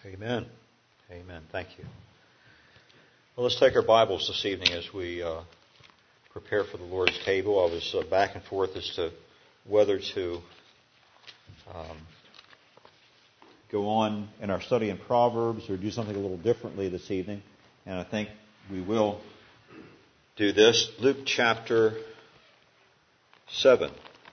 Amen. Amen. Thank you. Well, let's take our Bibles this evening as we prepare for the Lord's table. I was back and forth as to whether to go on in our study in Proverbs or do something a little differently this evening. And I think we will do this. Luke chapter 7.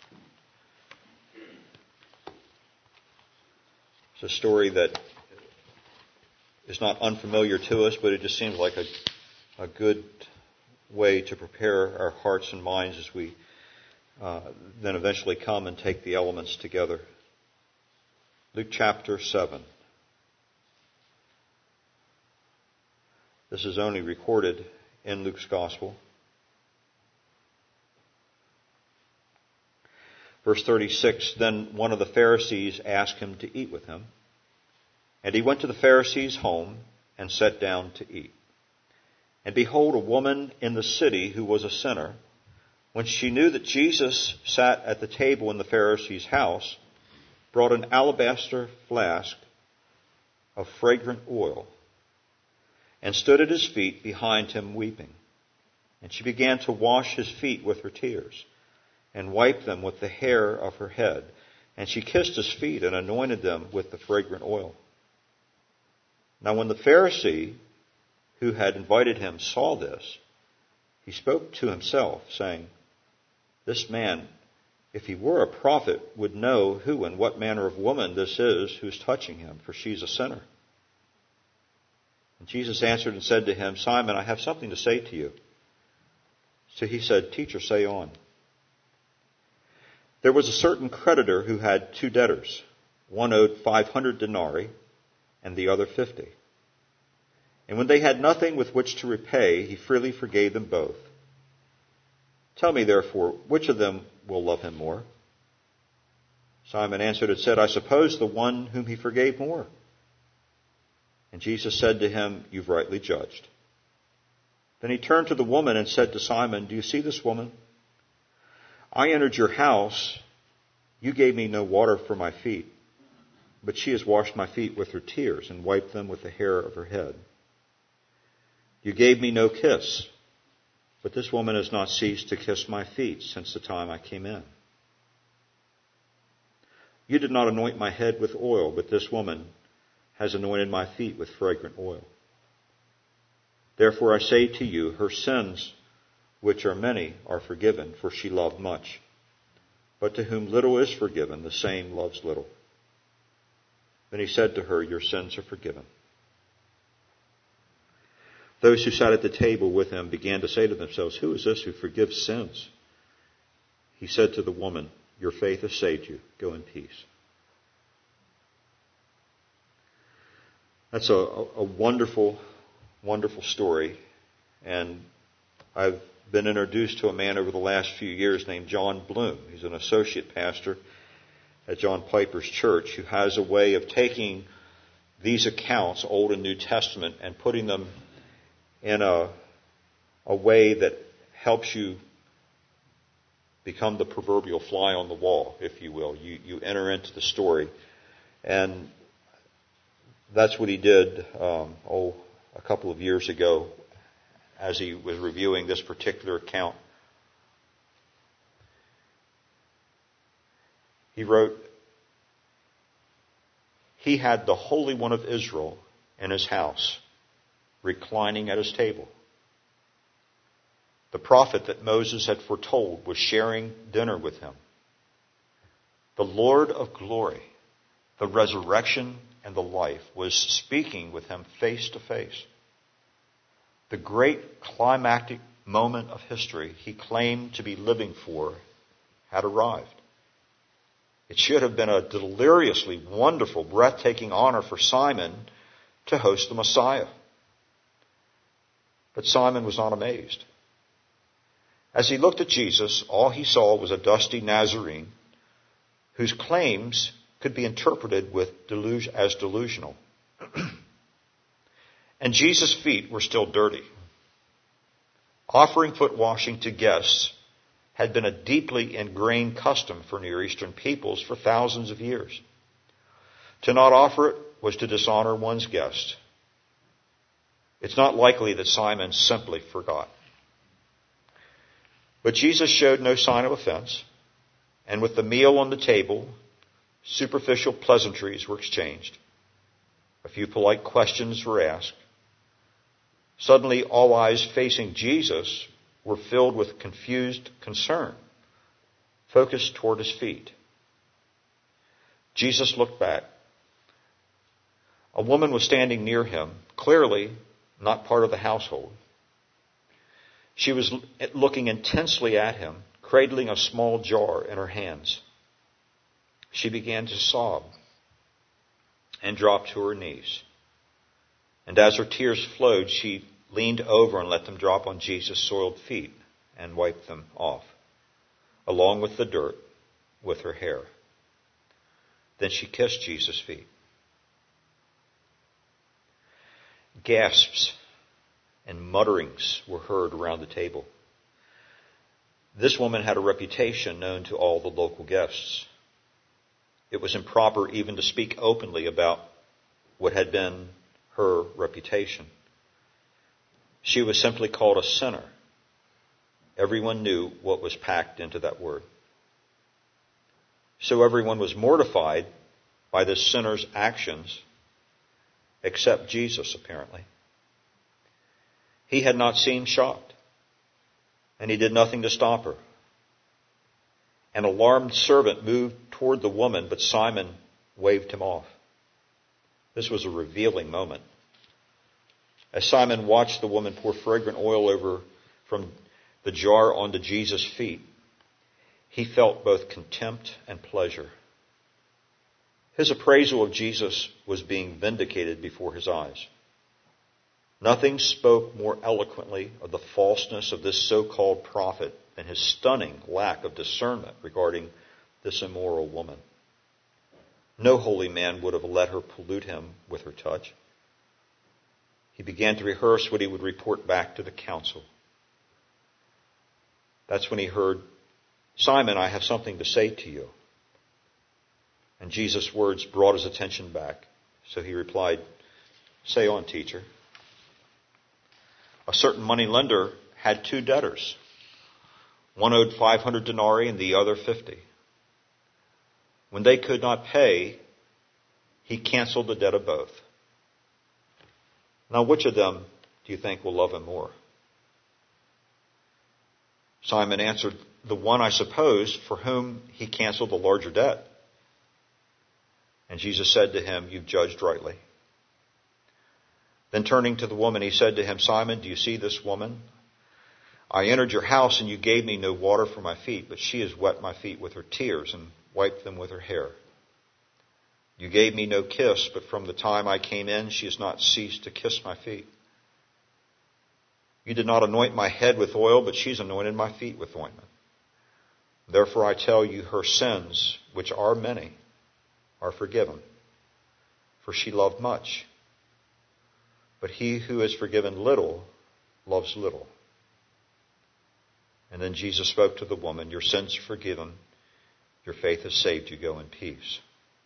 It's a story that is not unfamiliar to us, but it just seems like a good way to prepare our hearts and minds as we then eventually come and take the elements together. Luke chapter 7. This is only recorded in Luke's Gospel. Verse 36, Then one of the Pharisees asked him to eat with him. And he went to the Pharisee's home and sat down to eat. And behold, a woman in the city who was a sinner, when she knew that Jesus sat at the table in the Pharisee's house, brought an alabaster flask of fragrant oil, and stood at his feet behind him weeping. And she began to wash his feet with her tears, and wiped them with the hair of her head. And she kissed his feet and anointed them with the fragrant oil. Now when the Pharisee who had invited him saw this, he spoke to himself, saying, This man, if he were a prophet, would know who and what manner of woman this is who's touching him, for she's a sinner. And Jesus answered and said to him, Simon, I have something to say to you. So he said, Teacher, say on. There was a certain creditor who had 2 debtors. One owed 500 denarii, and the other 50. And when they had nothing with which to repay, he freely forgave them both. Tell me, therefore, which of them will love him more? Simon answered and said, I suppose the one whom he forgave more. And Jesus said to him, You've rightly judged. Then he turned to the woman and said to Simon, Do you see this woman? I entered your house. You gave me no water for my feet, but she has washed my feet with her tears and wiped them with the hair of her head. You gave me no kiss, but this woman has not ceased to kiss my feet since the time I came in. You did not anoint my head with oil, but this woman has anointed my feet with fragrant oil. Therefore I say to you, her sins, which are many, are forgiven, for she loved much. But to whom little is forgiven, the same loves little. Then he said to her, Your sins are forgiven. Those who sat at the table with him began to say to themselves, Who is this who forgives sins? He said to the woman, Your faith has saved you. Go in peace. That's a wonderful, wonderful story. And I've been introduced to a man over the last few years named John Bloom. He's an associate pastor at John Piper's church, who has a way of taking these accounts, Old and New Testament, and putting them in a way that helps you become the proverbial fly on the wall, if you will. You enter into the story. And that's what he did, a couple of years ago as he was reviewing this particular account. He wrote, He had the Holy One of Israel in his house, reclining at his table. The prophet that Moses had foretold was sharing dinner with him. The Lord of glory, the resurrection and the life, was speaking with him face to face. The great climactic moment of history he claimed to be living for had arrived. It should have been a deliriously wonderful, breathtaking honor for Simon to host the Messiah. But Simon was not amazed. As he looked at Jesus, all he saw was a dusty Nazarene whose claims could be interpreted as delusional. And Jesus' feet were still dirty. Offering foot washing to guests had been a deeply ingrained custom for Near Eastern peoples for thousands of years. To not offer it was to dishonor one's guest. It's not likely that Simon simply forgot. But Jesus showed no sign of offense, and with the meal on the table, superficial pleasantries were exchanged. A few polite questions were asked. Suddenly, all eyes facing Jesus were filled with confused concern, focused toward his feet. Jesus looked back. A woman was standing near him, clearly not part of the household. She was looking intensely at him, cradling a small jar in her hands. She began to sob and dropped to her knees. And as her tears flowed, she leaned over and let them drop on Jesus' soiled feet and wiped them off, along with the dirt, with her hair. Then she kissed Jesus' feet. Gasps and mutterings were heard around the table. This woman had a reputation known to all the local guests. It was improper even to speak openly about what had been her reputation. She was simply called a sinner. Everyone knew what was packed into that word. So everyone was mortified by this sinner's actions, except Jesus, apparently. He had not seemed shocked, and he did nothing to stop her. An alarmed servant moved toward the woman, but Simon waved him off. This was a revealing moment. As Simon watched the woman pour fragrant oil over from the jar onto Jesus' feet, he felt both contempt and pleasure. His appraisal of Jesus was being vindicated before his eyes. Nothing spoke more eloquently of the falseness of this so-called prophet than his stunning lack of discernment regarding this immoral woman. No holy man would have let her pollute him with her touch. He began to rehearse what he would report back to the council. That's when he heard, "Simon, I have something to say to you." And Jesus' words brought his attention back. So he replied, "Say on, teacher." A certain money lender had two debtors. One owed 500 denarii and the other 50. When they could not pay, he canceled the debt of both. Now, which of them do you think will love him more? Simon answered, "The one, I suppose, for whom he canceled the larger debt." And Jesus said to him, "You've judged rightly." Then turning to the woman, he said to him, "Simon, do you see this woman? I entered your house and you gave me no water for my feet, but she has wet my feet with her tears and wiped them with her hair. You gave me no kiss, but from the time I came in, she has not ceased to kiss my feet. You did not anoint my head with oil, but she's anointed my feet with ointment. Therefore I tell you, her sins, which are many, are forgiven, for she loved much. But he who is forgiven little loves little." And then Jesus spoke to the woman, "Your sins are forgiven. Your faith has saved you. Go in peace."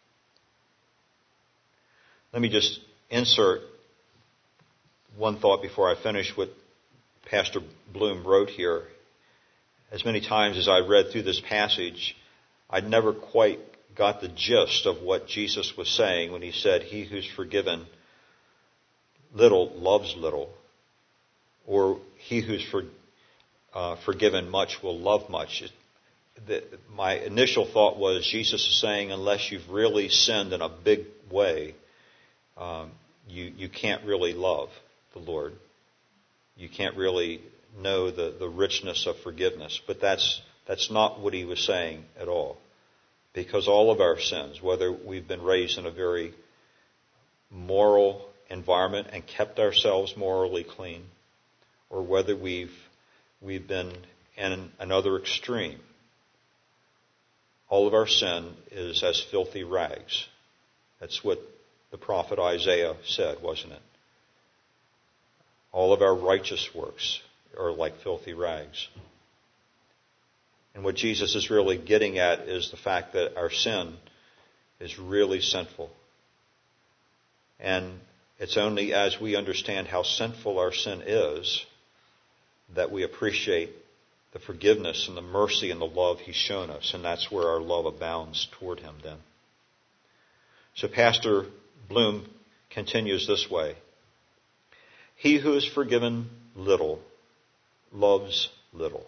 Let me just insert one thought before I finish what Pastor Bloom wrote here. As many times as I read through this passage, I never quite got the gist of what Jesus was saying when he said, "He who's forgiven little loves little," or "He who's forgiven much will love much." My initial thought was Jesus is saying, unless you've really sinned in a big way, you can't really love the Lord. You can't really know the richness of forgiveness. But that's not what he was saying at all. Because all of our sins, whether we've been raised in a very moral environment and kept ourselves morally clean, or whether we've been in another extreme, all of our sin is as filthy rags. That's what the prophet Isaiah said, wasn't it? All of our righteous works are like filthy rags. And what Jesus is really getting at is the fact that our sin is really sinful. And it's only as we understand how sinful our sin is that we appreciate the forgiveness and the mercy and the love He's shown us. And that's where our love abounds toward Him then. So Pastor Bloom continues this way. He who is forgiven little loves little.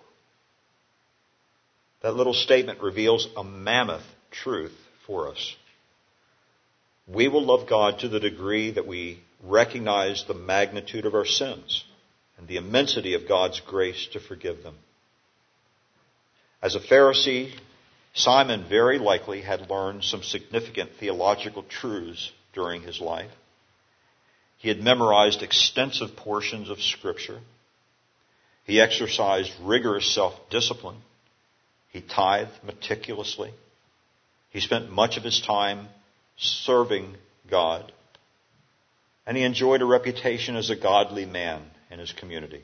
That little statement reveals a mammoth truth for us. We will love God to the degree that we recognize the magnitude of our sins and the immensity of God's grace to forgive them. As a Pharisee, Simon very likely had learned some significant theological truths during his life. He had memorized extensive portions of Scripture. He exercised rigorous self-discipline. He tithed meticulously. He spent much of his time serving God. And he enjoyed a reputation as a godly man in his community.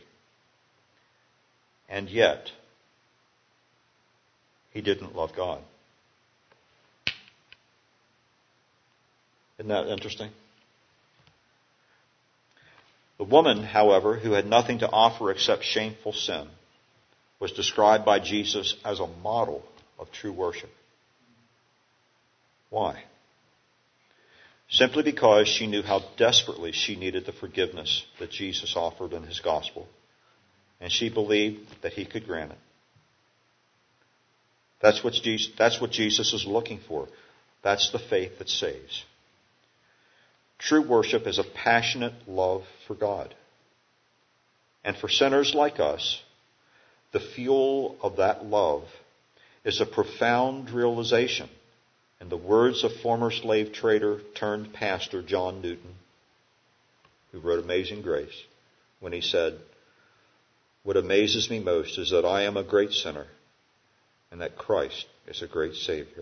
And yet, he didn't love God. Isn't that interesting? The woman, however, who had nothing to offer except shameful sin, was described by Jesus as a model of true worship. Why? Simply because she knew how desperately she needed the forgiveness that Jesus offered in His gospel, and she believed that He could grant it. That's what Jesus is looking for. That's the faith that saves. True worship is a passionate love for God. And for sinners like us, the fuel of that love is a profound realization, in the words of former slave trader turned pastor John Newton, who wrote Amazing Grace, when he said, "What amazes me most is that I am a great sinner and that Christ is a great Savior."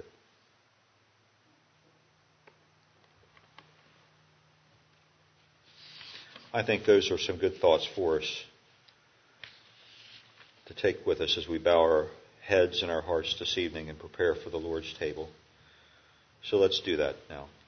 I think those are some good thoughts for us to take with us as we bow our heads and our hearts this evening and prepare for the Lord's table. So let's do that now.